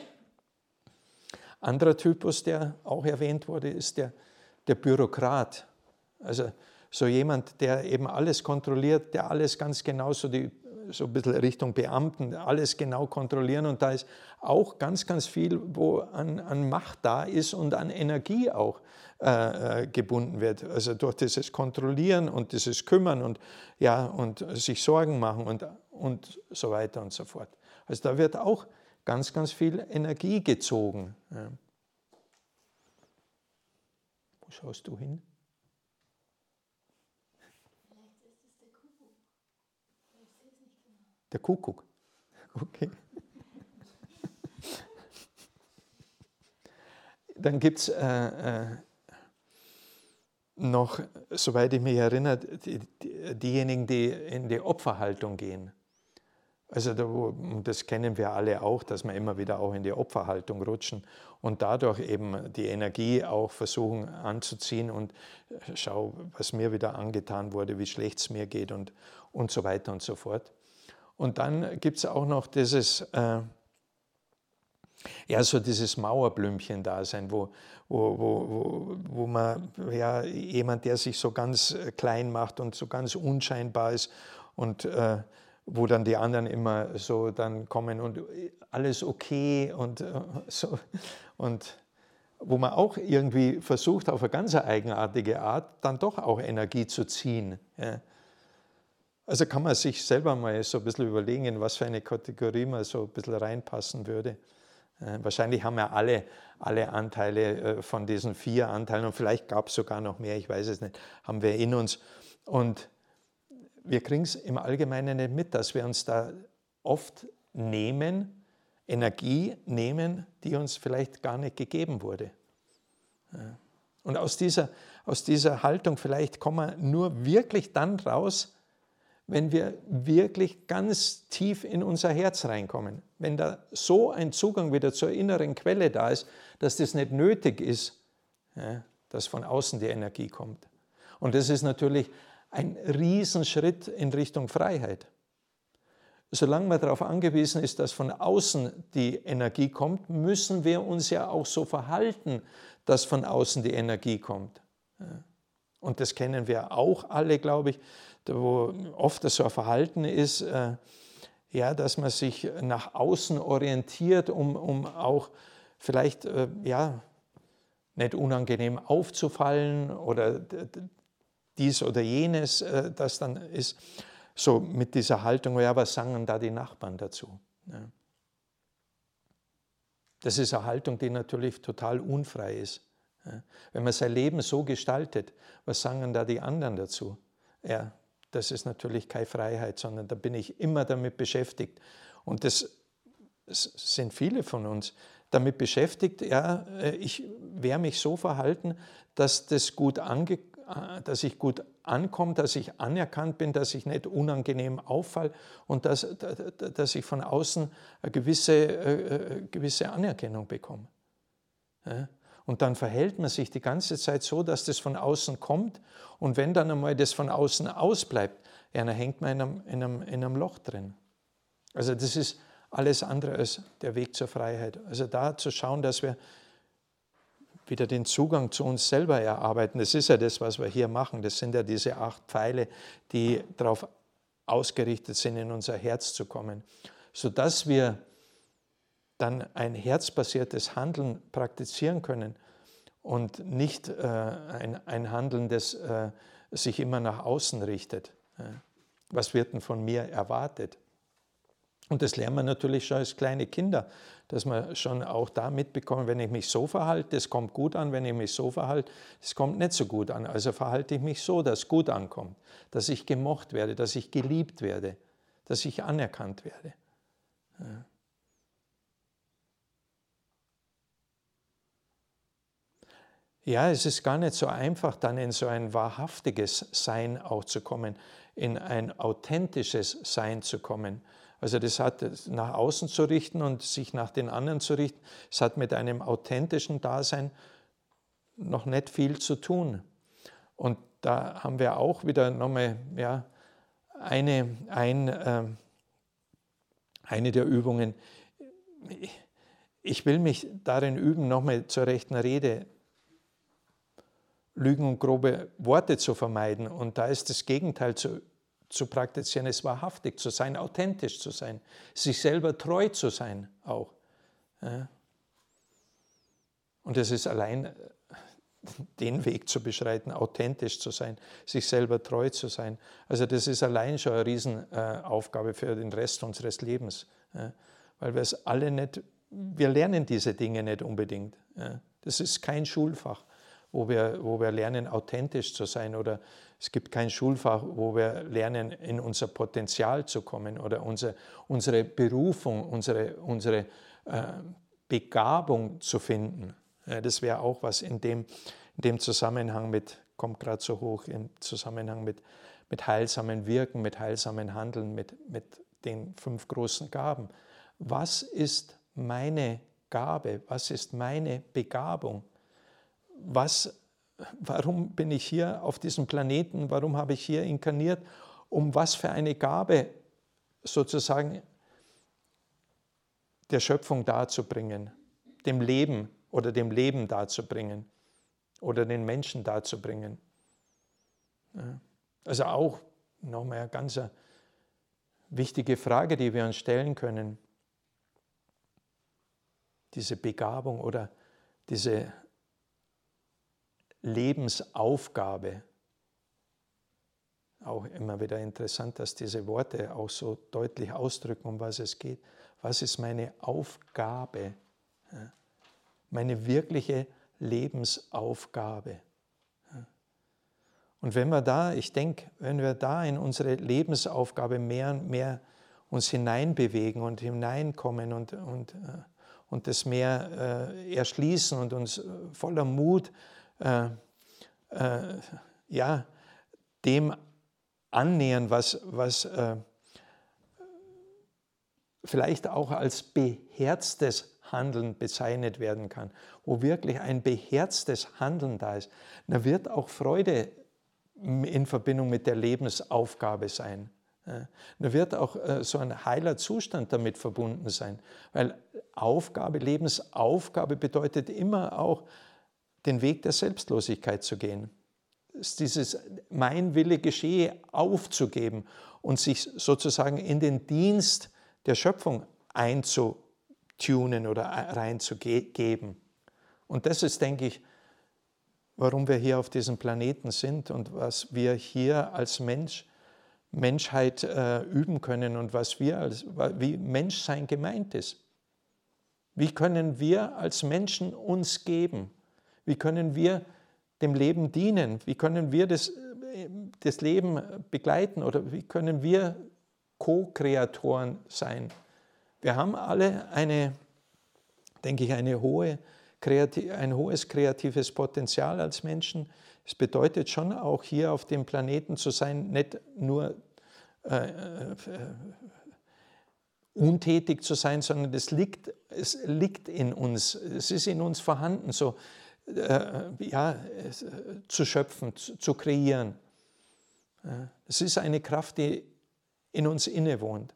S1: Anderer Typus, der auch erwähnt wurde, ist der, der Bürokrat. Also so jemand, der eben alles kontrolliert, der alles ganz genau so die so ein bisschen Richtung Beamten, alles genau kontrollieren, und da ist auch ganz, ganz viel, wo an, an Macht da ist und an Energie auch äh, gebunden wird. Also durch dieses Kontrollieren und dieses Kümmern und, ja, und sich Sorgen machen und, und so weiter und so fort. Also da wird auch ganz, ganz viel Energie gezogen. Ja. Wo schaust du hin? Der Kuckuck. Okay. Dann gibt es äh, äh, noch, soweit ich mich erinnere, die, die, diejenigen, die in die Opferhaltung gehen. Also da, wo, das kennen wir alle auch, dass wir immer wieder auch in die Opferhaltung rutschen und dadurch eben die Energie auch versuchen anzuziehen und schau, was mir wieder angetan wurde, wie schlecht es mir geht und, und so weiter und so fort. Und dann gibt es auch noch dieses, äh, ja, so dieses Mauerblümchen-Dasein, wo, wo, wo, wo, wo man, ja, jemand, der sich so ganz klein macht und so ganz unscheinbar ist und äh, wo dann die anderen immer so dann kommen und alles okay und äh, so. Und wo man auch irgendwie versucht, auf eine ganz eigenartige Art dann doch auch Energie zu ziehen. Ja. Also kann man sich selber mal so ein bisschen überlegen, in was für eine Kategorie man so ein bisschen reinpassen würde. Äh, wahrscheinlich haben wir alle, alle Anteile äh, von diesen vier Anteilen, und vielleicht gab es sogar noch mehr, ich weiß es nicht, haben wir in uns. Und wir kriegen es im Allgemeinen nicht mit, dass wir uns da oft nehmen, Energie nehmen, die uns vielleicht gar nicht gegeben wurde. Ja. Und aus dieser, aus dieser Haltung vielleicht kommen wir nur wirklich dann raus, wenn wir wirklich ganz tief in unser Herz reinkommen. Wenn da so ein Zugang wieder zur inneren Quelle da ist, dass das nicht nötig ist, ja, dass von außen die Energie kommt. Und das ist natürlich ein Riesenschritt in Richtung Freiheit. Solange man darauf angewiesen ist, dass von außen die Energie kommt, müssen wir uns ja auch so verhalten, dass von außen die Energie kommt. Und das kennen wir auch alle, glaube ich, wo oft so ein Verhalten ist, äh, ja, dass man sich nach außen orientiert, um, um auch vielleicht äh, ja, nicht unangenehm aufzufallen oder dies oder jenes, äh, das dann ist, so mit dieser Haltung, ja, was sagen da die Nachbarn dazu? Ja. Das ist eine Haltung, die natürlich total unfrei ist. Ja. Wenn man sein Leben so gestaltet, was sagen da die anderen dazu? Ja, das ist natürlich keine Freiheit, sondern da bin ich immer damit beschäftigt. Und das, das sind viele von uns damit beschäftigt, ja, ich werde mich so verhalten, dass, das gut ange, dass ich gut ankomme, dass ich anerkannt bin, dass ich nicht unangenehm auffalle und dass, dass ich von außen eine gewisse, äh, gewisse Anerkennung bekomme. Ja. Und dann verhält man sich die ganze Zeit so, dass das von außen kommt. Und wenn dann einmal das von außen ausbleibt, ja, dann hängt man in einem, in einem, in einem Loch drin. Also das ist alles andere als der Weg zur Freiheit. Also da zu schauen, dass wir wieder den Zugang zu uns selber erarbeiten. Das ist ja das, was wir hier machen. Das sind ja diese acht Pfeile, die darauf ausgerichtet sind, in unser Herz zu kommen, sodass wir dann ein herzbasiertes Handeln praktizieren können und nicht äh, ein, ein Handeln, das äh, sich immer nach außen richtet. Was wird denn von mir erwartet? Und das lernen wir natürlich schon als kleine Kinder, dass man schon auch da mitbekommen, wenn ich mich so verhalte, das kommt gut an, wenn ich mich so verhalte, das kommt nicht so gut an. Also verhalte ich mich so, dass es gut ankommt, dass ich gemocht werde, dass ich geliebt werde, dass ich anerkannt werde. Ja. Ja, es ist gar nicht so einfach, dann in so ein wahrhaftiges Sein auch zu kommen, in ein authentisches Sein zu kommen. Also das hat nach außen zu richten und sich nach den anderen zu richten, es hat mit einem authentischen Dasein noch nicht viel zu tun. Und da haben wir auch wieder nochmal ja, eine, ein, äh, eine der Übungen. Ich will mich darin üben, nochmal zur rechten Rede Lügen und grobe Worte zu vermeiden. Und da ist das Gegenteil zu, zu praktizieren, es wahrhaftig zu sein, authentisch zu sein, sich selber treu zu sein auch. Ja. Und es ist allein den Weg zu beschreiten, authentisch zu sein, sich selber treu zu sein. Also das ist allein schon eine Riesenaufgabe für den Rest unseres Lebens. Ja. Weil wir es alle nicht, wir lernen diese Dinge nicht unbedingt. Ja. Das ist kein Schulfach, wo wir, wo wir lernen, authentisch zu sein, oder es gibt kein Schulfach, wo wir lernen, in unser Potenzial zu kommen oder unsere, unsere Berufung, unsere, unsere äh, Begabung zu finden. Ja, das wäre auch was in dem, in dem Zusammenhang mit, kommt gerade so hoch, im Zusammenhang mit, mit heilsamen Wirken, mit heilsamen Handeln, mit, mit den fünf großen Gaben. Was ist meine Gabe? Was ist meine Begabung? Was, warum bin ich hier auf diesem Planeten? Warum habe ich hier inkarniert? Um was für eine Gabe sozusagen der Schöpfung darzubringen, dem Leben oder dem Leben darzubringen oder den Menschen darzubringen. Ja. Also auch nochmal ein ganzer wichtige Frage, die wir uns stellen können. Diese Begabung oder diese Lebensaufgabe. Auch immer wieder interessant, dass diese Worte auch so deutlich ausdrücken, um was es geht. Was ist meine Aufgabe? Meine wirkliche Lebensaufgabe. Und wenn wir da, ich denke, wenn wir da in unsere Lebensaufgabe mehr und mehr uns hineinbewegen und hineinkommen und, und, und das mehr äh, erschließen und uns voller Mut äh, äh, ja, dem annähern, was, was äh, vielleicht auch als beherztes Handeln bezeichnet werden kann, wo wirklich ein beherztes Handeln da ist, da wird auch Freude in Verbindung mit der Lebensaufgabe sein. Da wird auch so ein heiler Zustand damit verbunden sein, weil Aufgabe, Lebensaufgabe bedeutet immer auch, den Weg der Selbstlosigkeit zu gehen. Dieses mein Wille geschehe aufzugeben und sich sozusagen in den Dienst der Schöpfung einzutunen oder reinzugeben. Und das ist, denke ich, warum wir hier auf diesem Planeten sind und was wir hier als Mensch, Menschheit äh, üben können und was wir als, wie Menschsein gemeint ist. Wie können wir als Menschen uns geben? Wie können wir dem Leben dienen? Wie können wir das, das Leben begleiten oder wie können wir Co-Kreatoren sein? Wir haben alle eine, denke ich, eine hohe, ein hohes kreatives Potenzial als Menschen. Es bedeutet schon auch hier auf dem Planeten zu sein, nicht nur äh, äh, untätig zu sein, sondern es liegt, es liegt in uns, es ist in uns vorhanden, so äh, ja, zu schöpfen, zu, zu kreieren. Es ist eine Kraft, die in uns innewohnt.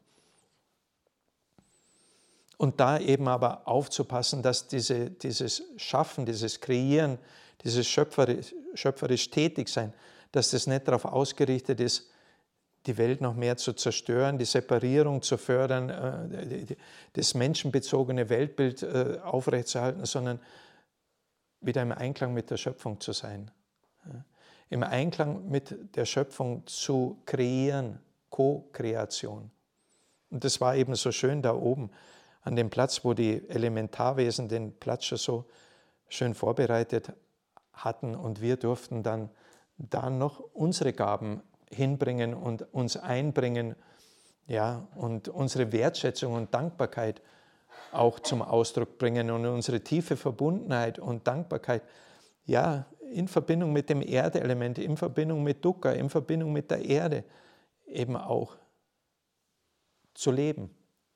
S1: Und da eben aber aufzupassen, dass diese, dieses Schaffen, dieses Kreieren, dieses schöpferisch, schöpferisch Tätigsein, dass das nicht darauf ausgerichtet ist, die Welt noch mehr zu zerstören, die Separierung zu fördern, das menschenbezogene Weltbild aufrechtzuerhalten, sondern wieder im Einklang mit der Schöpfung zu sein. Im Einklang mit der Schöpfung zu kreieren, Co-Kreation. Und das war eben so schön da oben an dem Platz, wo die Elementarwesen den Platz schon so schön vorbereitet hatten und wir durften dann da noch unsere Gaben hinbringen und uns einbringen, ja, und unsere Wertschätzung und Dankbarkeit auch zum Ausdruck bringen und unsere tiefe Verbundenheit und Dankbarkeit, ja, in Verbindung mit dem Erdeelement, in Verbindung mit Dukkha, in Verbindung mit der Erde eben auch zu leben.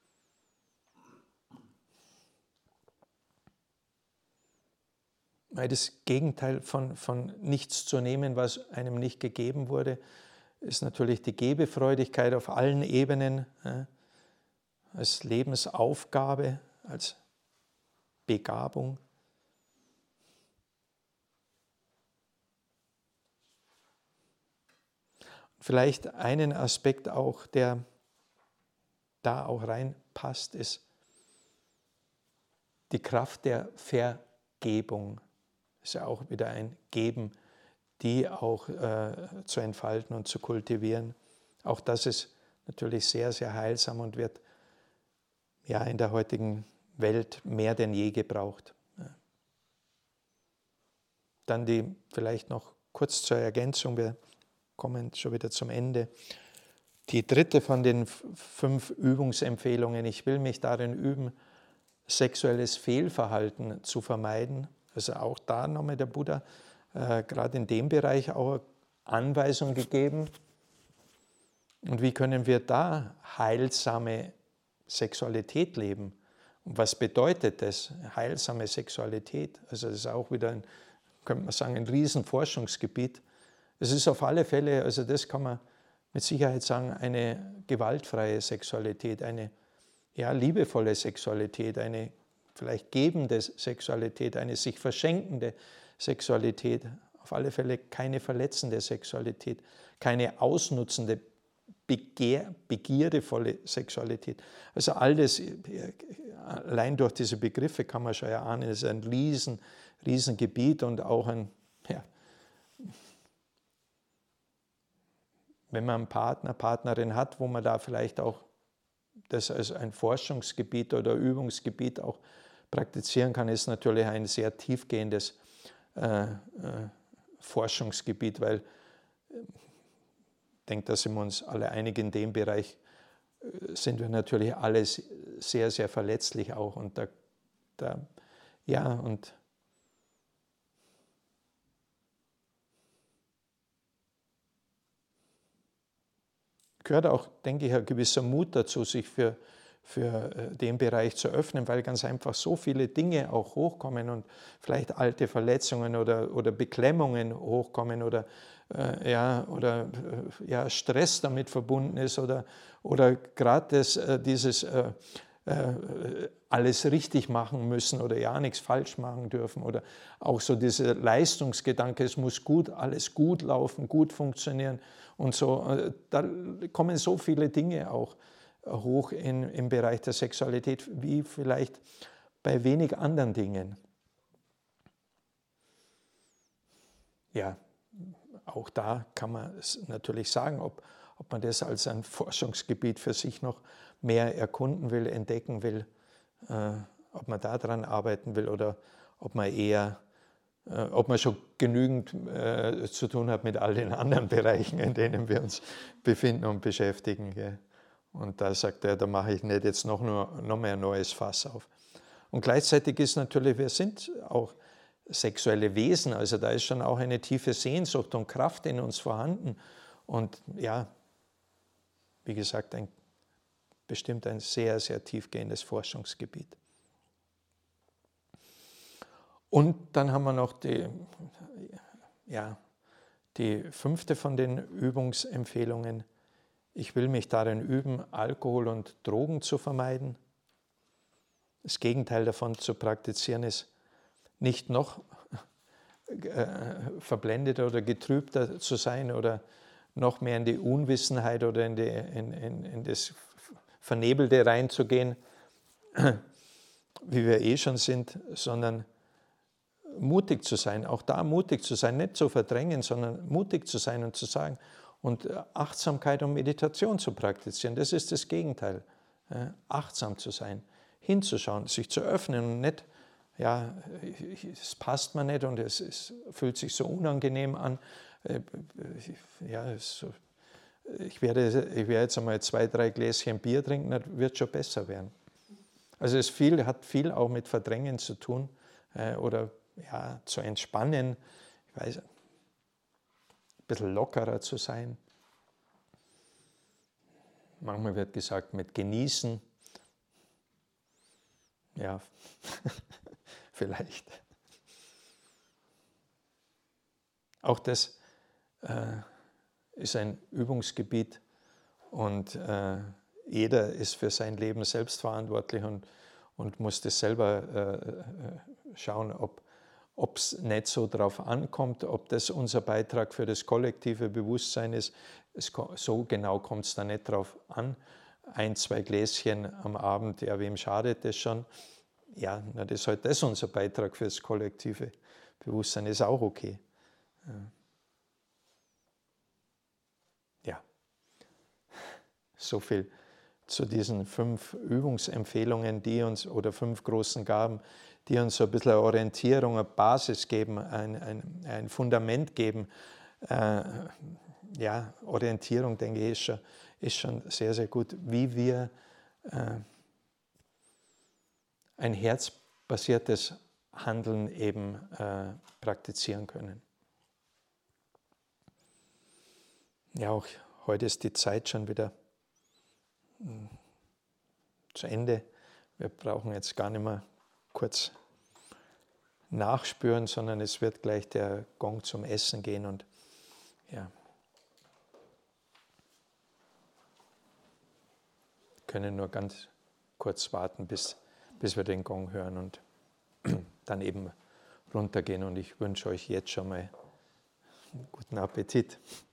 S1: Weil das Gegenteil von, von nichts zu nehmen, was einem nicht gegeben wurde, ist natürlich die Gebefreudigkeit auf allen Ebenen, ja, als Lebensaufgabe, als Begabung. Vielleicht einen Aspekt auch, der da auch reinpasst, ist die Kraft der Vergebung. Das ist ja auch wieder ein Geben, die auch äh, zu entfalten und zu kultivieren. Auch das ist natürlich sehr, sehr heilsam und wird ja in der heutigen Welt mehr denn je gebraucht. Ja. Dann die, vielleicht noch kurz zur Ergänzung, wir kommen schon wieder zum Ende. Die dritte von den fünf Übungsempfehlungen, ich will mich darin üben, sexuelles Fehlverhalten zu vermeiden. Also auch da nochmal der Buddha äh, gerade in dem Bereich auch Anweisungen gegeben. Und wie können wir da heilsame Sexualität leben? Und was bedeutet das, heilsame Sexualität? Also das ist auch wieder, ein, könnte man sagen, ein Riesenforschungsgebiet. Es ist auf alle Fälle, also das kann man mit Sicherheit sagen, eine gewaltfreie Sexualität, eine ja, liebevolle Sexualität, eine vielleicht gebende Sexualität, eine sich verschenkende Sexualität, auf alle Fälle keine verletzende Sexualität, keine ausnutzende, begehr, begierdevolle Sexualität. Also all das, allein durch diese Begriffe kann man schon erahnen, es ist ein riesen, riesen Gebiet und auch ein, ja, wenn man einen Partner, Partnerin hat, wo man da vielleicht auch das als ein Forschungsgebiet oder Übungsgebiet auch praktizieren kann, ist natürlich ein sehr tiefgehendes äh, äh, Forschungsgebiet, weil ich denke, da sind wir uns alle einig, in dem Bereich sind wir natürlich alle sehr, sehr verletzlich auch. Und da, da ja, und gehört auch, denke ich, ein gewisser Mut dazu, sich für, für den Bereich zu öffnen, weil ganz einfach so viele Dinge auch hochkommen und vielleicht alte Verletzungen oder, oder Beklemmungen hochkommen oder, äh, ja, oder äh, ja, Stress damit verbunden ist oder, oder gerade äh, dieses äh, äh, alles richtig machen müssen oder ja nichts falsch machen dürfen oder auch so dieser Leistungsgedanke, es muss gut, alles gut laufen, gut funktionieren und so. Da kommen so viele Dinge auch hoch in, im Bereich der Sexualität, wie vielleicht bei wenig anderen Dingen. Ja, auch da kann man es natürlich sagen, ob, ob man das als ein Forschungsgebiet für sich noch mehr erkunden will, entdecken will, äh, ob man daran arbeiten will oder ob man eher, äh, ob man schon genügend äh, zu tun hat mit all den anderen Bereichen, in denen wir uns befinden und beschäftigen. Gell? Und da sagt er, da mache ich nicht jetzt noch, nur, noch mehr ein neues Fass auf. Und gleichzeitig ist natürlich, wir sind auch sexuelle Wesen, also da ist schon auch eine tiefe Sehnsucht und Kraft in uns vorhanden. Und ja, wie gesagt, ein, bestimmt ein sehr, sehr tiefgehendes Forschungsgebiet. Und dann haben wir noch die, ja, die fünfte von den Übungsempfehlungen. Ich will mich darin üben, Alkohol und Drogen zu vermeiden. Das Gegenteil davon zu praktizieren ist, nicht noch äh, verblendeter oder getrübter zu sein oder noch mehr in die Unwissenheit oder in, die, in, in, in das Vernebelte reinzugehen, wie wir eh schon sind, sondern mutig zu sein, auch da mutig zu sein, nicht zu verdrängen, sondern mutig zu sein und zu sagen und Achtsamkeit und Meditation zu praktizieren. Das ist das Gegenteil, achtsam zu sein, hinzuschauen, sich zu öffnen und nicht, ja, es passt mir nicht und es, es fühlt sich so unangenehm an. Ja, es, ich, werde, ich werde jetzt einmal zwei, drei Gläschen Bier trinken, das wird schon besser werden. Also es viel, hat viel auch mit Verdrängen zu tun äh, oder ja, zu entspannen, ich weiß, ein bisschen lockerer zu sein. Manchmal wird gesagt, mit genießen. Ja, vielleicht. Auch das äh, ist ein Übungsgebiet und äh, jeder ist für sein Leben selbst verantwortlich und, und muss das selber äh, schauen, ob es nicht so darauf ankommt, ob das unser Beitrag für das kollektive Bewusstsein ist. Es, so genau kommt es da nicht drauf an. Ein, zwei Gläschen am Abend, ja, wem schadet das schon? Ja, na, das ist halt das unser Beitrag für das kollektive Bewusstsein, ist auch okay. Ja, so viel zu diesen fünf Übungsempfehlungen, die uns, oder fünf großen Gaben, die uns so ein bisschen eine Orientierung, eine Basis geben, ein, ein, ein Fundament geben. Äh, ja, Orientierung, denke ich, ist schon, ist schon sehr, sehr gut, wie wir äh, ein herzbasiertes Handeln eben äh, praktizieren können. Ja, auch heute ist die Zeit schon wieder mh, zu Ende. Wir brauchen jetzt gar nicht mehr kurz nachspüren, sondern es wird gleich der Gong zum Essen gehen und ja, können nur ganz kurz warten, bis, bis wir den Gong hören und dann eben runtergehen. Und ich wünsche euch jetzt schon mal einen guten Appetit.